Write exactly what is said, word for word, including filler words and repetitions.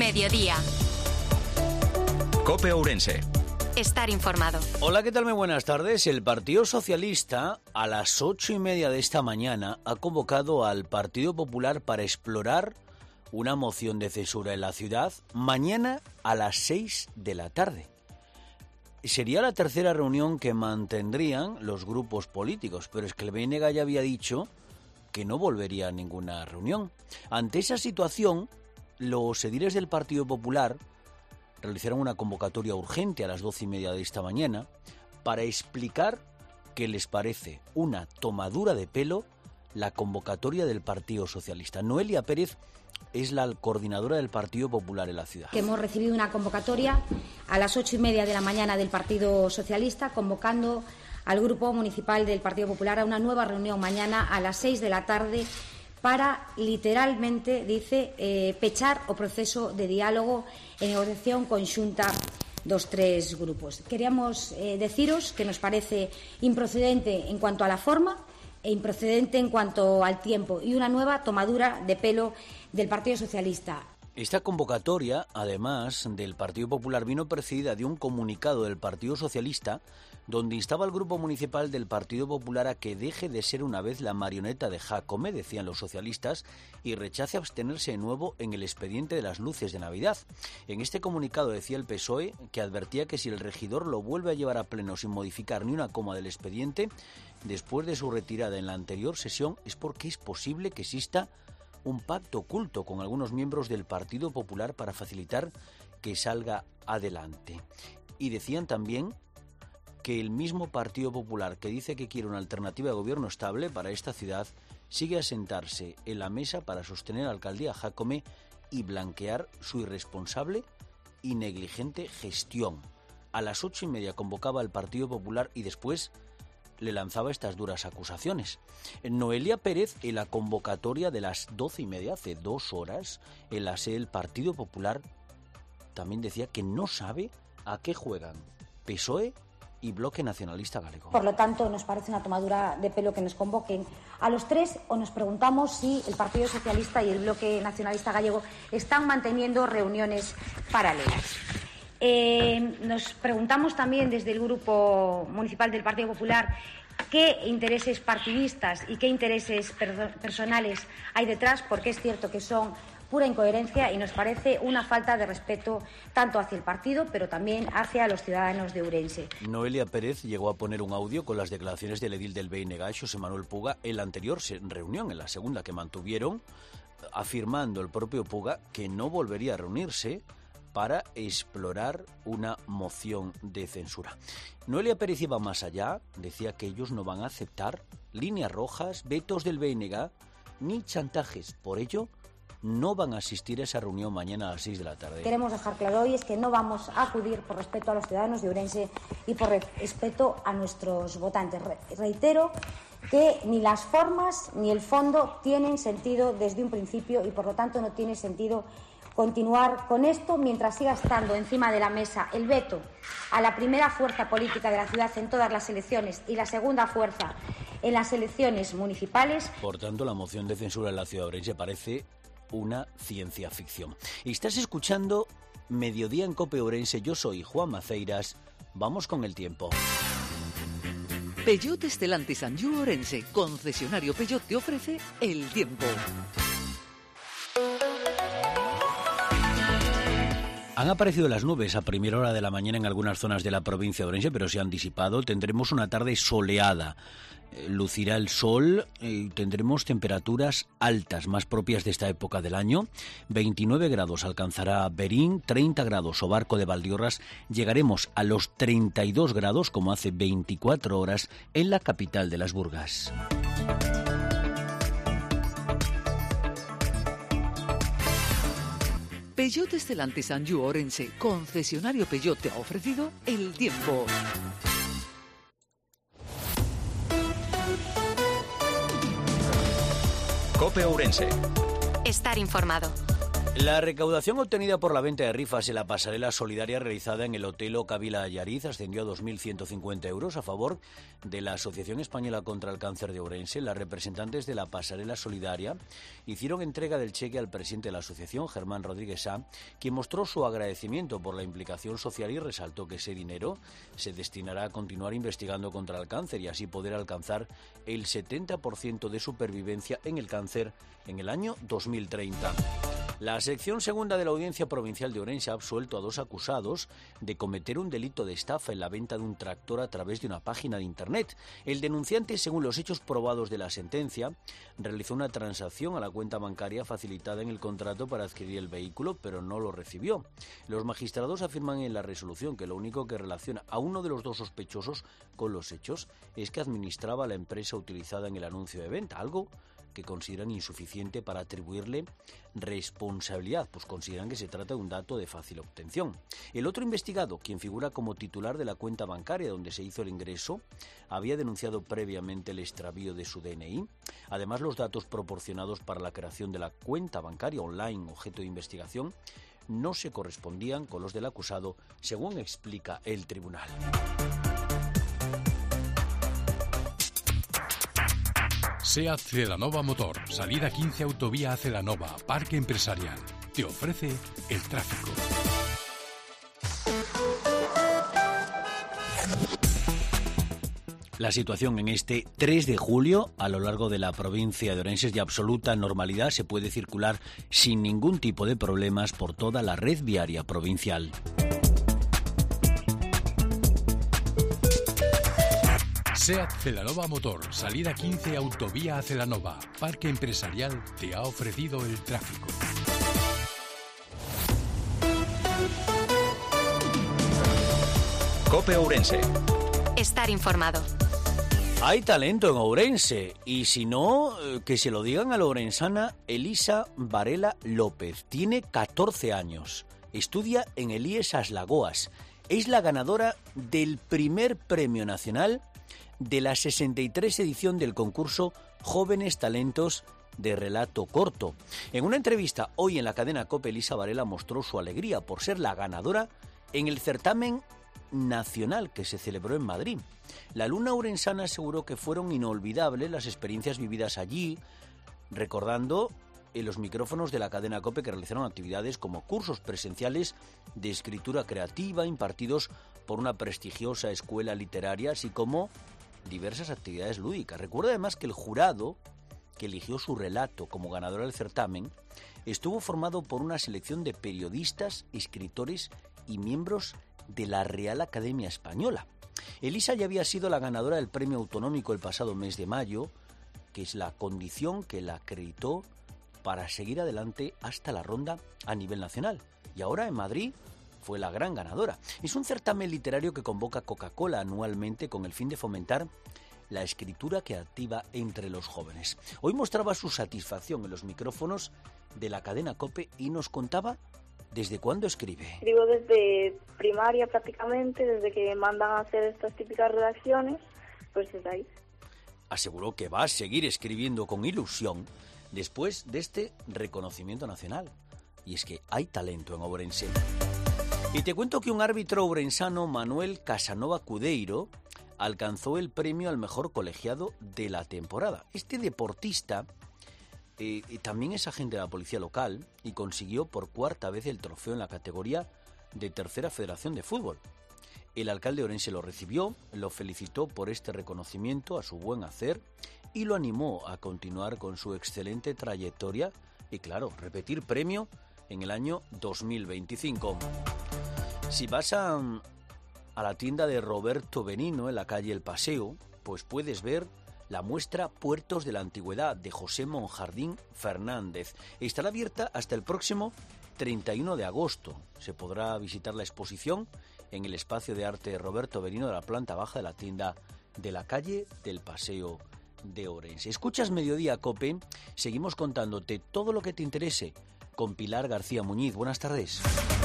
Mediodía. COPE Ourense. Estar informado. Hola, ¿qué tal? Muy buenas tardes. El Partido Socialista, a las ocho y media de esta mañana, ha convocado al Partido Popular para explorar una moción de censura en la ciudad mañana a las seis de la tarde. Sería la tercera reunión que mantendrían los grupos políticos, pero es que el B N G ya había dicho que no volvería a ninguna reunión. Ante esa situación, los ediles del Partido Popular realizaron una convocatoria urgente a las doce y media de esta mañana para explicar que les parece una tomadura de pelo la convocatoria del Partido Socialista. Noelia Pérez es la coordinadora del Partido Popular en la ciudad. Que hemos recibido una convocatoria a las ocho y media de la mañana del Partido Socialista, convocando al Grupo Municipal del Partido Popular a una nueva reunión mañana a las seis de la tarde para, literalmente, dice, eh, pechar o proceso de diálogo e negociación conxunta dos tres grupos. Queríamos eh, deciros que nos parece improcedente en cuanto a la forma e improcedente en cuanto al tiempo y una nueva tomadura de pelo del Partido Socialista. Esta convocatoria, además del Partido Popular, vino precedida de un comunicado del Partido Socialista donde instaba al Grupo Municipal del Partido Popular a que deje de ser una vez la marioneta de Jácome, decían los socialistas, y rechace abstenerse de nuevo en el expediente de las luces de Navidad. En este comunicado decía el P S O E que advertía que si el regidor lo vuelve a llevar a pleno sin modificar ni una coma del expediente, después de su retirada en la anterior sesión, es porque es posible que exista un pacto oculto con algunos miembros del Partido Popular para facilitar que salga adelante. Y decían también que el mismo Partido Popular que dice que quiere una alternativa de gobierno estable para esta ciudad sigue a sentarse en la mesa para sostener a la alcaldía Jácome y blanquear su irresponsable y negligente gestión. A las ocho y media convocaba al Partido Popular y después le lanzaba estas duras acusaciones. Noelia Pérez, en la convocatoria de las doce y media, hace dos horas, en la sede del Partido Popular, también decía que no sabe a qué juegan P S O E y Bloque Nacionalista Galego. Por lo tanto, nos parece una tomadura de pelo que nos convoquen a los tres, o nos preguntamos si el Partido Socialista y el Bloque Nacionalista Gallego están manteniendo reuniones paralelas. Eh, nos preguntamos también desde el Grupo Municipal del Partido Popular qué intereses partidistas y qué intereses per- personales hay detrás, porque es cierto que son pura incoherencia y nos parece una falta de respeto tanto hacia el partido, pero también hacia los ciudadanos de Ourense. Noelia Pérez llegó a poner un audio con las declaraciones del edil del B N G, José Manuel Puga, en la anterior reunión, en la segunda que mantuvieron, afirmando el propio Puga que no volvería a reunirse para explorar una moción de censura. Noelia Pérez iba más allá, decía que ellos no van a aceptar líneas rojas, vetos del B N G ni chantajes. Por ello, no van a asistir a esa reunión mañana a las seis de la tarde. Queremos dejar claro hoy es que no vamos a acudir por respeto a los ciudadanos de Ourense y por respeto a nuestros votantes. Re- reitero que ni las formas ni el fondo tienen sentido desde un principio y por lo tanto no tiene sentido continuar con esto mientras siga estando encima de la mesa el veto a la primera fuerza política de la ciudad en todas las elecciones y la segunda fuerza en las elecciones municipales. Por tanto, la moción de censura en la ciudad de Ourense parece una ciencia ficción. Y estás escuchando Mediodía en COPE Ourense. Yo soy Juan Maceiras. Vamos con el tiempo. Peugeot Stellantis Anjou Ourense, concesionario Peugeot, te ofrece el tiempo. Han aparecido las nubes a primera hora de la mañana en algunas zonas de la provincia de Ourense, pero se han disipado. Tendremos una tarde soleada. Eh, lucirá el sol y tendremos temperaturas altas, más propias de esta época del año. veintinueve grados alcanzará Berín, treinta grados o Barco de Valdiorras. Llegaremos a los treinta y dos grados, como hace veinticuatro horas, en la capital de las Burgas. Peugeot Stellantis Anjou Ourense, concesionario Peugeot, te ha ofrecido el tiempo. COPE Ourense. Estar informado. La recaudación obtenida por la venta de rifas en la pasarela solidaria realizada en el Hotel Ocavila Allariz ascendió a dos mil ciento cincuenta euros a favor de la Asociación Española contra el Cáncer de Ourense. Las representantes de la pasarela solidaria hicieron entrega del cheque al presidente de la asociación, Germán Rodríguez Sá, quien mostró su agradecimiento por la implicación social y resaltó que ese dinero se destinará a continuar investigando contra el cáncer y así poder alcanzar el setenta por ciento de supervivencia en el cáncer en el año dos mil treinta. La sección segunda de la Audiencia Provincial de Ourense ha absuelto a dos acusados de cometer un delito de estafa en la venta de un tractor a través de una página de Internet. El denunciante, según los hechos probados de la sentencia, realizó una transacción a la cuenta bancaria facilitada en el contrato para adquirir el vehículo, pero no lo recibió. Los magistrados afirman en la resolución que lo único que relaciona a uno de los dos sospechosos con los hechos es que administraba la empresa utilizada en el anuncio de venta, algo que consideran insuficiente para atribuirle responsabilidad, pues consideran que se trata de un dato de fácil obtención. El otro investigado, quien figura como titular de la cuenta bancaria donde se hizo el ingreso, había denunciado previamente el extravío de su D N I. Además, los datos proporcionados para la creación de la cuenta bancaria online objeto de investigación no se correspondían con los del acusado, según explica el tribunal. SEAT Celanova Motor, salida quince Autovía a Celanova, Parque Empresarial. Te ofrece el tráfico. La situación en este tres de julio a lo largo de la provincia de Ourense es de absoluta normalidad. Se puede circular sin ningún tipo de problemas por toda la red viaria provincial. SEAT Celanova Motor, salida quince Autovía a Celanova, Parque Empresarial, te ha ofrecido el tráfico. COPE Ourense. Estar informado. Hay talento en Ourense y si no, que se lo digan a la ourensana Elisa Varela López. Tiene catorce años, estudia en el I E S Aslagoas. Es la ganadora del primer premio nacional de la sesenta y tres edición del concurso Jóvenes Talentos de Relato Corto. En una entrevista hoy en la cadena COPE, Elisa Varela mostró su alegría por ser la ganadora en el certamen nacional que se celebró en Madrid. La alumna ourensana aseguró que fueron inolvidables las experiencias vividas allí, recordando en los micrófonos de la cadena COPE que realizaron actividades como cursos presenciales de escritura creativa impartidos por una prestigiosa escuela literaria, así como diversas actividades lúdicas. Recuerda además que el jurado que eligió su relato como ganadora del certamen estuvo formado por una selección de periodistas, escritores y miembros de la Real Academia Española. Elisa ya había sido la ganadora del premio autonómico el pasado mes de mayo, que es la condición que la acreditó para seguir adelante hasta la ronda a nivel nacional. Y ahora en Madrid fue la gran ganadora. Es un certamen literario que convoca Coca-Cola anualmente con el fin de fomentar la escritura creativa entre los jóvenes. Hoy mostraba su satisfacción en los micrófonos de la cadena COPE y nos contaba desde cuándo escribe. Escribo desde primaria prácticamente, desde que me mandan a hacer estas típicas redacciones, pues desde ahí. Aseguró que va a seguir escribiendo con ilusión después de este reconocimiento nacional. Y es que hay talento en Ourense. Y te cuento que un árbitro ourensano, Manuel Casanova Cudeiro, alcanzó el premio al mejor colegiado de la temporada. Este deportista eh, también es agente de la policía local y consiguió por cuarta vez el trofeo en la categoría de Tercera Federación de Fútbol. El alcalde de Ourense lo recibió, lo felicitó por este reconocimiento a su buen hacer y lo animó a continuar con su excelente trayectoria y, claro, repetir premio en el año dos mil veinticinco. Si vas a, a la tienda de Roberto Benino en la calle El Paseo, pues puedes ver la muestra Puertos de la Antigüedad de José Monjardín Fernández. Estará abierta hasta el próximo treinta y uno de agosto. Se podrá visitar la exposición en el espacio de arte Roberto Benino de la planta baja de la tienda de la calle del Paseo de Ourense. Escuchas Mediodía COPE, seguimos contándote todo lo que te interese con Pilar García Muñiz. Buenas tardes.